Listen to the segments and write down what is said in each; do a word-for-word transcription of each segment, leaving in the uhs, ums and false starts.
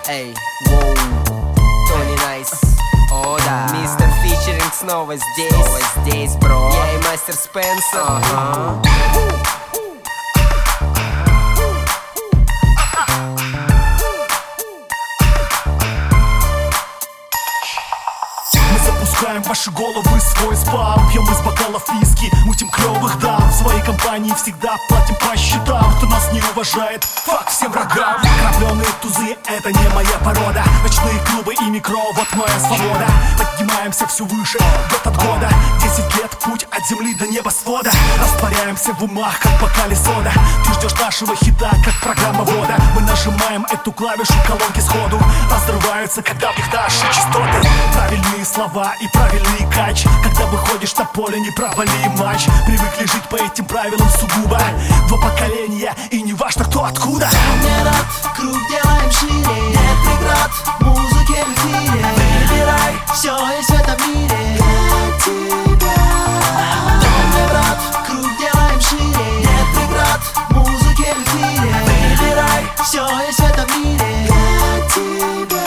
Эй, воу, Тони Найс. О, да. Мистер Фичеринг снова здесь. Снова здесь, бро. Я и мастер Спенсер. Ага. Запускаем в ваши головы свой спам. Пьем из бокалов виски, мутим клёвых дам. В своей компании всегда платим по счетам. Кто нас не уважает, фак всем врагам. Крапленые тузы, это не моя порода. Ночные клубы и микро, вот моя свобода. Поднимаемся все выше, год от года. Десять лет путь от земли до небосвода. Растворяемся в умах, как в бокале сода. Ты ждешь нашего хита, как программа вода. Мы нажимаем эту клавишу, колонки сходу разрываются, когда в них наши частоты. Правильные слова и правильный кач. Когда выходишь на поле, не провали матч. Привыкли жить по этим правилам сугубо. Два поколения, и не важно кто откуда. Не рад, круг делаем шире. Нет преград, музыки в эфире. Выбирай, все есть в этом мире для тебя. Не рад, круг делаем шире. Нет преград, музыки в эфире. Выбирай, все есть в этом мире для тебя.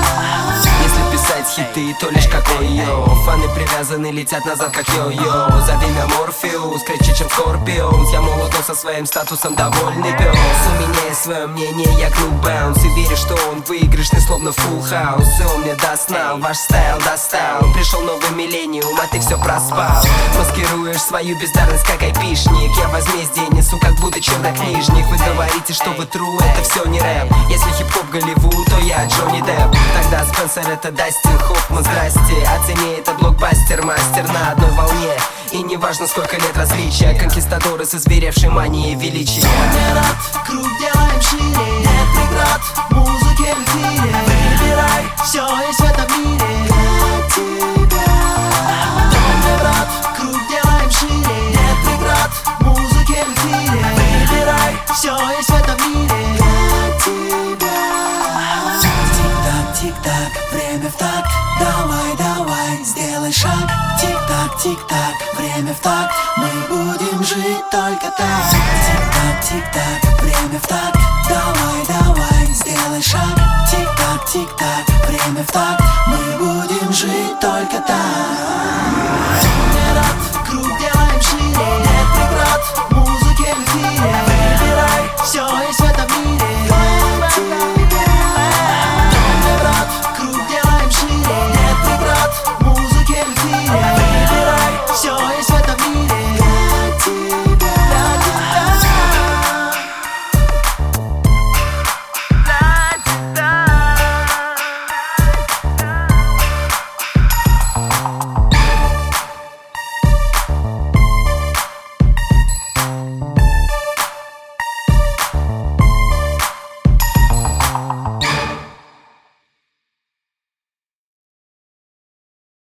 Хиты, то лишь как йо. Фаны привязаны, летят назад как йо-йо. Зови меня Морфеус, кричи, чем Скорпионс. Я молод, но со своим статусом довольный пес. У меня есть свое мнение, я клуб баунс. И верю, что он выигрышный, словно фулл хаус. И он мне даст нам, ваш стайл достал. Пришел новый миллениум, а ты все проспал. Маскируешь свою бездарность, как айпишник. Я возмездие несу, как будто чернокнижник. Вы говорите, что вы тру, это все не рэп. Если хип-хоп Голливуд, то я Джонни Депп. Тогда Спенсер это Дастин Хоффман, здрасте. О цене это блокбастер, мастер на одной волне. И не важно сколько лет различия. Конкистадоры с изверевшей манией величия. Не рад, круг делаем шире. Нет преград, музыки в эфире. Выбирай, все есть в этом мире для тебя. Не рад, круг делаем шире. Нет преград, музыки в эфире. Выбирай, все есть в этом мире для тебя. Тик-так, тик-так, время в такт. Давай, давай, сделай шаг. Тик-так, тик-так, время в такт. Мы будем жить только так. Тик-так, тик-так, время в такт. Давай, давай, сделай шаг. Тик-так, тик-так, время в такт. Мы будем жить только так. Не рад, круг делаем.